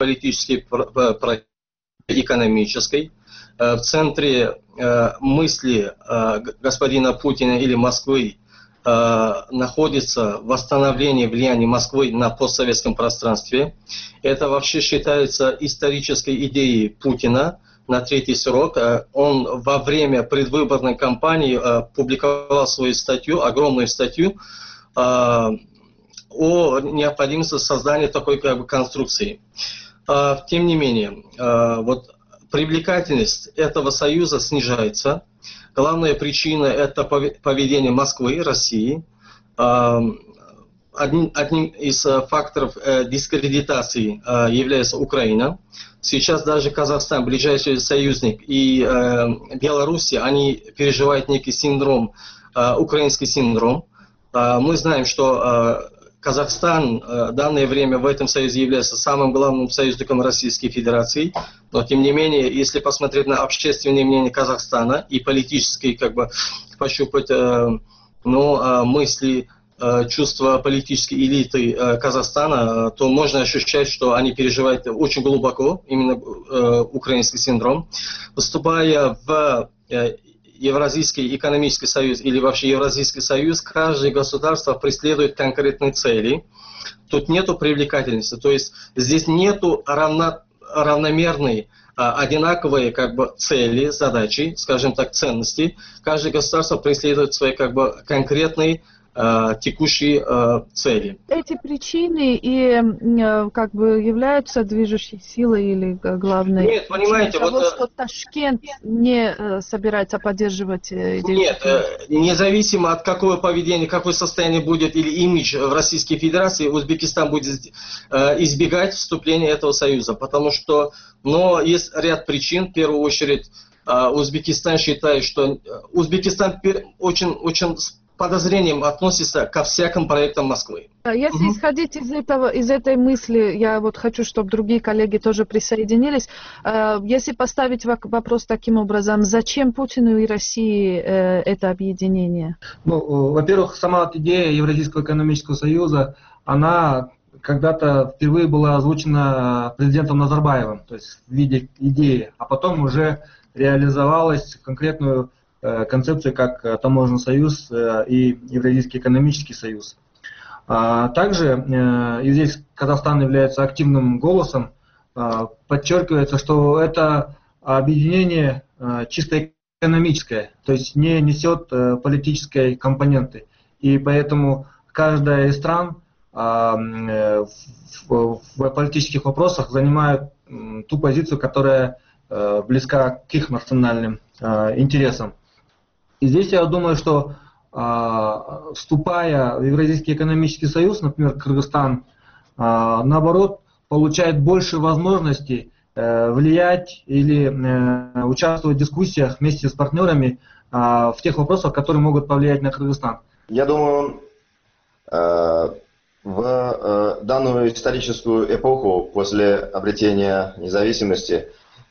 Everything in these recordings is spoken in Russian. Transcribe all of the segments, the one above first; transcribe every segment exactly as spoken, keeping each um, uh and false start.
политической, экономической. В центре мысли господина Путина или Москвы находится восстановление влияния Москвы на постсоветском пространстве. Это вообще считается исторической идеей Путина на третий срок. Он во время предвыборной кампании публиковал свою статью, огромную статью, о необходимости создания такой как бы конструкции. Тем не менее, вот привлекательность этого союза снижается. Главная причина – это поведение Москвы, России. Одним, одним из факторов дискредитации является Украина. Сейчас даже Казахстан, ближайший союзник, и Беларусь, они переживают некий синдром, украинский синдром. Мы знаем, что Казахстан в данное время в этом союзе является самым главным союзником Российской Федерации, но тем не менее, если посмотреть на общественное мнение Казахстана и политические, как бы, пощупать ну, мысли, чувства политической элиты Казахстана, то можно ощущать, что они переживают очень глубоко именно украинский синдром. Выступая в Евразийский экономический союз или вообще Евразийский союз, каждое государство преследует конкретные цели. Тут нету привлекательности, то есть здесь нету равно, равномерной, одинаковые как бы цели, задачи, скажем так, ценности. Каждое государство преследует свои как бы конкретные текущие э, цели. Эти причины и э, как бы являются движущей силой или главной? Нет, понимаете, того, вот что Ташкент не э, собирается поддерживать идею? Нет, э, независимо от какого поведения, какое состояние будет или имидж в Российской Федерации, Узбекистан будет э, избегать вступления этого союза, потому что, но есть ряд причин. В первую очередь, э, Узбекистан считает, что Узбекистан очень, очень подозрением относится ко всяким проектам Москвы. Если угу. исходить из этого, из этой мысли, я вот хочу, чтобы другие коллеги тоже присоединились. Если поставить вопрос таким образом, зачем Путину и России это объединение? Ну, во-первых, сама идея Евразийского экономического союза, она когда-то впервые была озвучена президентом Назарбаевым, то есть в виде идеи, а потом уже реализовалась в конкретную концепцию как Таможенный союз и Евразийский экономический союз. Также, и здесь Казахстан является активным голосом, подчеркивается, что это объединение чисто экономическое, то есть не несет политической компоненты. И поэтому каждая из стран в политических вопросах занимает ту позицию, которая близка к их национальным интересам. И здесь я думаю, что э, вступая в Евразийский экономический союз, например, Кыргызстан, э, наоборот, получает больше возможностей э, влиять или э, участвовать в дискуссиях вместе с партнерами э, в тех вопросах, которые могут повлиять на Кыргызстан. Я думаю, э, в э, данную историческую эпоху после обретения независимости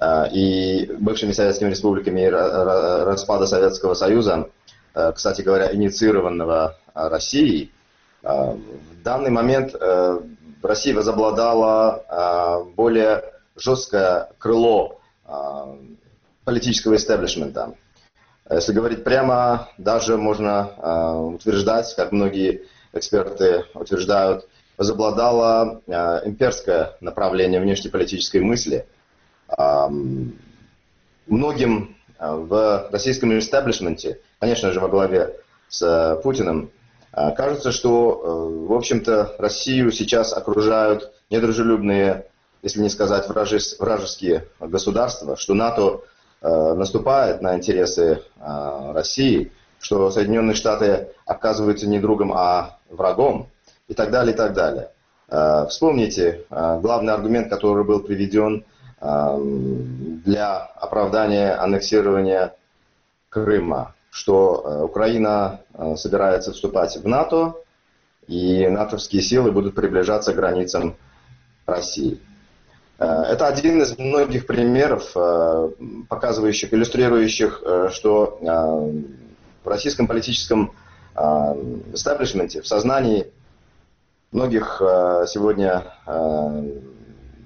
и бывшими советскими республиками и распада Советского Союза, кстати говоря, инициированного Россией, в данный момент Россия возобладала более жесткое крыло политического истеблишмента. Если говорить прямо, даже можно утверждать, как многие эксперты утверждают, возобладало имперское направление внешнеполитической мысли. Многим в российском истеблишменте, конечно же, во главе с Путиным, кажется, что, в общем-то, Россию сейчас окружают недружелюбные, если не сказать вражеские государства, что НАТО наступает на интересы России, что Соединенные Штаты оказываются не другом, а врагом, и так далее, и так далее. Вспомните главный аргумент, который был приведен для оправдания аннексирования Крыма, что Украина собирается вступать в НАТО, и натовские силы будут приближаться к границам России. Это один из многих примеров, показывающих, иллюстрирующих, что в российском политическом истеблишменте, в сознании многих сегодня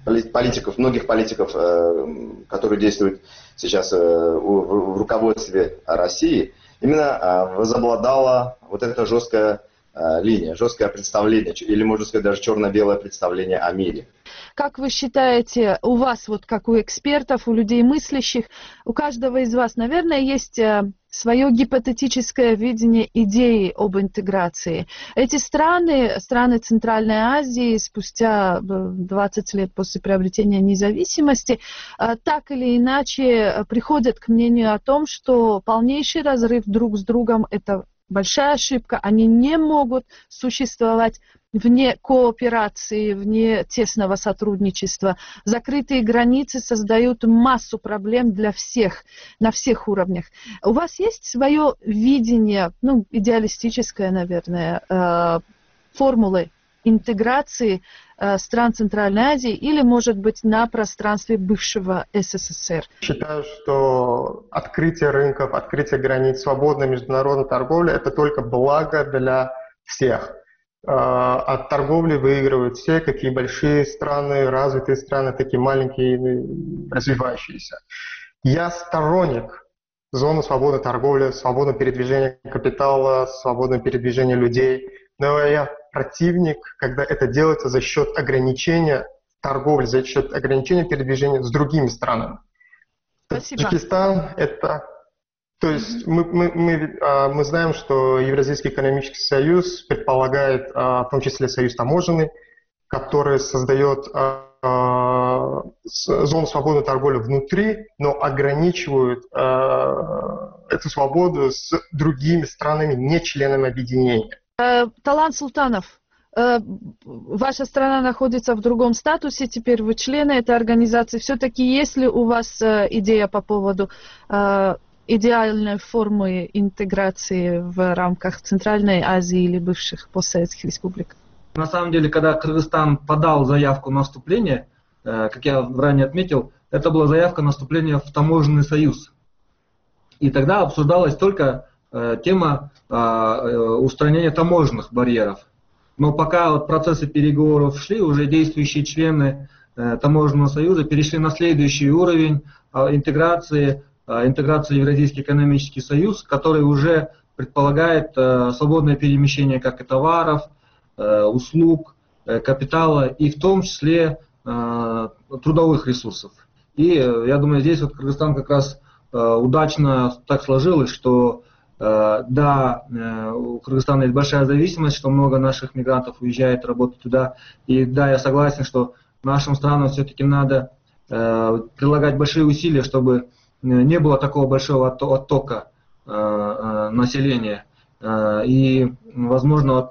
политиков, многих политиков, которые действуют сейчас в руководстве России, именно возобладала вот эта жесткая линия, жесткое представление, или, можно сказать, даже черно-белое представление о мире. Как вы считаете, у вас, вот как у экспертов, у людей мыслящих, у каждого из вас, наверное, есть свое гипотетическое видение идеи об интеграции. Эти страны, страны Центральной Азии, спустя двадцать лет после приобретения независимости, так или иначе приходят к мнению о том, что полнейший разрыв друг с другом – это большая ошибка. Они не могут существовать вне кооперации, вне тесного сотрудничества. Закрытые границы создают массу проблем для всех, на всех уровнях. У вас есть свое видение, ну, идеалистическое, наверное, э, формулы интеграции э, стран Центральной Азии или, может быть, на пространстве бывшего СССР? Считаю, что открытие рынков, открытие границ, свободная международная торговля – это только благо для всех. От торговли выигрывают все, какие большие страны, развитые страны, такие маленькие, развивающиеся. Я сторонник зоны свободной торговли, свободного передвижения капитала, свободного передвижения людей, но я противник, когда это делается за счет ограничения торговли, за счет ограничения передвижения с другими странами. Спасибо. Таджикистан – это… То есть мы, мы, мы, мы знаем, что Евразийский экономический союз предполагает, в том числе союз таможенный, который создает зону свободной торговли внутри, но ограничивает эту свободу с другими странами, не членами объединения. Талант Султанов, ваша страна находится в другом статусе, теперь вы члены этой организации. Все-таки есть ли у вас идея по поводу идеальной формы интеграции в рамках Центральной Азии или бывших постсоветских республик? На самом деле, когда Кыргызстан подал заявку на вступление, как я ранее отметил, это была заявка на вступление в таможенный союз. И тогда обсуждалась только тема устранения таможенных барьеров. Но пока вот процессы переговоров шли, уже действующие члены таможенного союза перешли на следующий уровень интеграции, интеграции в Евразийский экономический союз, который уже предполагает свободное перемещение как и товаров, услуг, капитала и в том числе трудовых ресурсов. И я думаю, здесь вот Кыргызстан как раз удачно так сложилось, что да, у Кыргызстана есть большая зависимость, что много наших мигрантов уезжает работать туда. И да, я согласен, что нашим странам все-таки надо прилагать большие усилия, чтобы не было такого большого оттока населения. И, возможно, вот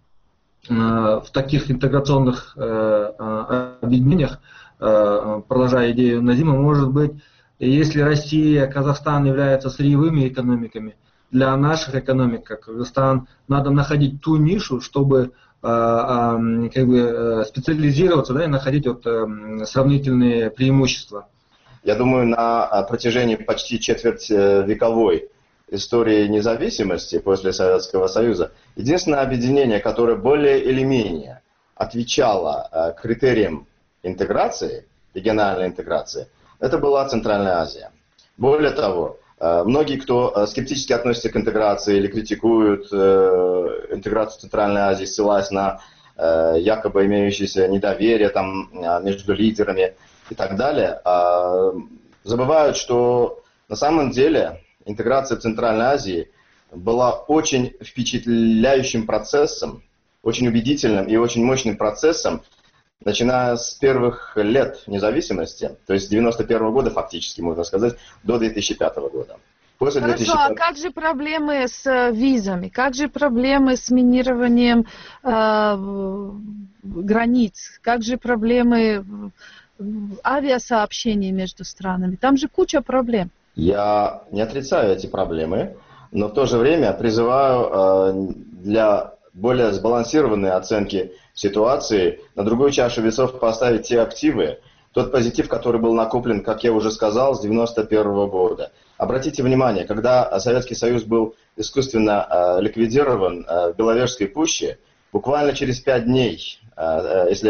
в таких интеграционных объединениях, продолжая идею Назима, может быть, если Россия, Казахстан являются сырьевыми экономиками, для наших экономик, как Кыргызстан, надо находить ту нишу, чтобы как бы специализироваться, да, и находить вот сравнительные преимущества. Я думаю, на протяжении почти четвертьвековой истории независимости после Советского Союза единственное объединение, которое более или менее отвечало критериям интеграции, региональной интеграции, это была Центральная Азия. Более того, многие, кто скептически относится к интеграции или критикуют интеграцию Центральной Азии, ссылаясь на якобы имеющееся недоверие там, между лидерами и так далее, забывают, что на самом деле интеграция в Центральной Азии была очень впечатляющим процессом, очень убедительным и очень мощным процессом, начиная с первых лет независимости, то есть с девяносто первого года фактически, можно сказать, до две тысячи пятого года. После Хорошо, две тысячи пятого... а как же проблемы с визами? Как же проблемы с минированием э, границ? Как же проблемы авиасообщений между странами? Там же куча проблем. Я не отрицаю эти проблемы, но в то же время призываю э, для более сбалансированной оценки ситуации на другую чашу весов поставить те активы, тот позитив, который был накоплен, как я уже сказал, с девяносто первого года. Обратите внимание, когда Советский Союз был искусственно э, ликвидирован э, в Беловежской пуще, буквально через пять дней, э, если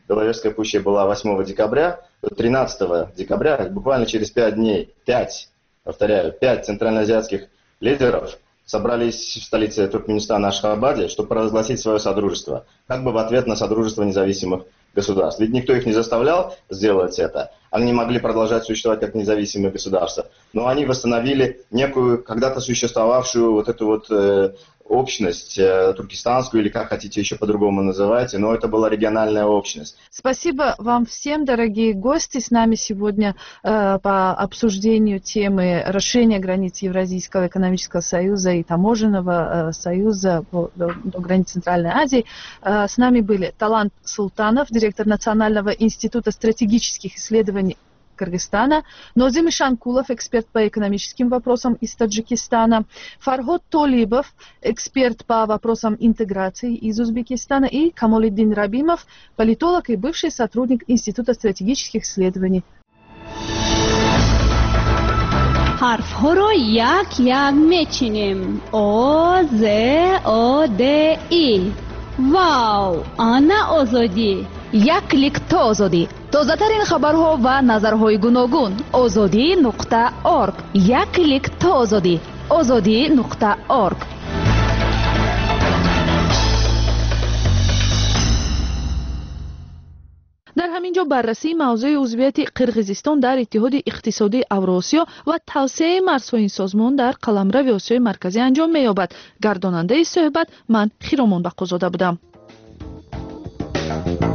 Беловежская пуща была восьмого декабря, то тринадцатого декабря, буквально через пять дней, пять, повторяю, пять центральноазиатских лидеров собрались в столице Туркменистана Ашхабаде, чтобы провозгласить свое содружество, как бы в ответ на содружество независимых государств. Ведь никто их не заставлял сделать это, они могли продолжать существовать как независимые государства, но они восстановили некую когда-то существовавшую вот эту вот э, общность э, туркестанскую, или как хотите еще по-другому называйте, но это была региональная общность. Спасибо вам всем, дорогие гости. С нами сегодня э, по обсуждению темы расширения границ Евразийского экономического союза и таможенного э, союза по, до, до границ Центральной Азии. Э, с нами были Талант Султанов, директор Национального института стратегических исследований Кыргызстана, Нозим Ишанкулов, эксперт по экономическим вопросам из Таджикистана, Фарход Толибов, эксперт по вопросам интеграции из Узбекистана, и Камолиддин Рабимов, политолог и бывший сотрудник Института стратегических исследований. حرف‌ها یک یک میچینیم. O, Z, O, D, I. واو، آنا آزادی. یک کلیک تا آزادی. تازه‌ترین خبرها و نظرهای گوناگون. آزادی نقطه org. یک کلیک تا آزادی. آزادی نقطه org. در همینجا بررسی موضوع عضویت قرقیزستان در اتحاد اقتصادی اوراسیا و توسعه مرزهای این سازمان در قلمرو آسیای مرکزی انجام می‌یابد. گرداننده صحبت من خیرامان بقازاده بودم.